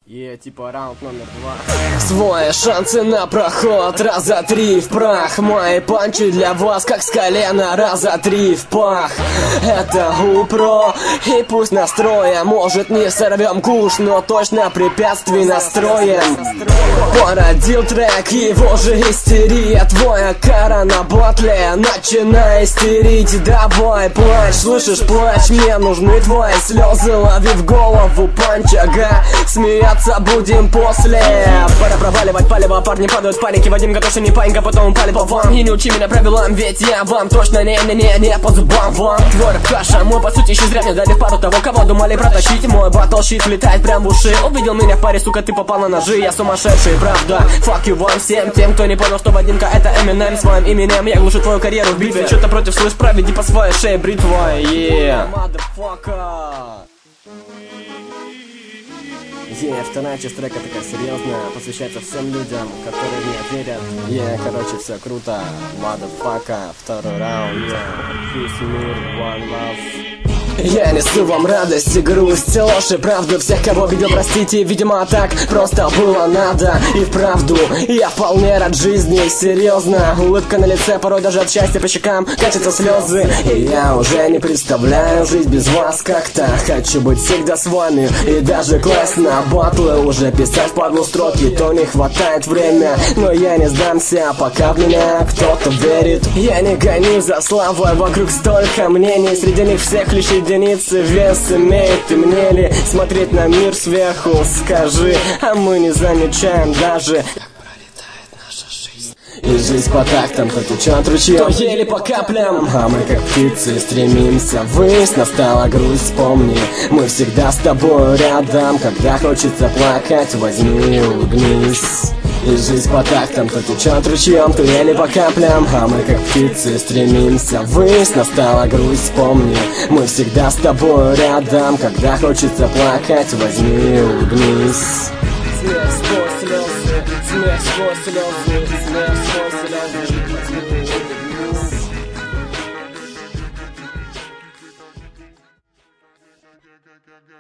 Типа раунд номер 2. Свои шансы на проход раза 3 в прах. Мои панчи для вас как с колена раза 3 в пах. Это упро, и пусть настроя. Может не сорвем куш, но точно препятствий настроем. Породил трек, его же истерия. Твоя кара на батле, начинай истерить. Давай плачь, слышишь, плачь. Мне нужны твои слезы, лови в голову панч, ага. Смеяться будем после. Пора проваливать палево, парни падают в панике. Вадим готовься, не паника, потом упали по вам. И не учи меня правилам, ведь я вам точно не по зубам вам. Твой рэп каша, мой по сути еще зря мне дали пару того, кого думали протащить. Мой батл-щит влетает прям в уши. Увидел меня в паре, сука, ты попал на ножи. Я сумасшедший, правда. Fuck you вам всем тем, кто не понял, что Вадимка это Eminem. Своим именем я глушу твою карьеру в битве. Что-то против слышь, проведи по своей шее бритвой. Вторая часть трека такая серьезная, посвящается всем людям, которые мне верят. Короче, все круто. Motherfucker, второй раунд. Peace, мир, one love. Я несу вам радость и грусть, ложь и правду. Всех, кого видел, простите, видимо, так просто было надо. И вправду, я вполне рад жизни, серьезно. Улыбка на лице, порой даже от счастья по щекам катятся слезы. И я уже не представляю жизнь без вас как-то. Хочу быть всегда с вами и даже класть на батлы. Уже писать впадлу строки, то не хватает время. Но я не сдамся, пока в меня кто-то верит. Я не гоню за славой, вокруг столько мнений. Среди них всех лишь единицы вес имеет. И мне ли смотреть на мир сверху, скажи. А мы не замечаем даже, и жизнь по тактам, то течет ручьем, еле по каплям. А мы как птицы стремимся ввысь. Настала грусть, вспомни, мы всегда с тобой рядом. Когда хочется плакать, возьми и улыбнись. И жизнь по тактам, то течет ручьем, то еле по каплям. А мы как птицы стремимся ввысь. Настала грусть, вспомни, мы всегда с тобой рядом. Когда хочется плакать, возьми и улыбнись. Смех сквозь слезы, смех сквозь слезы, смех сквозь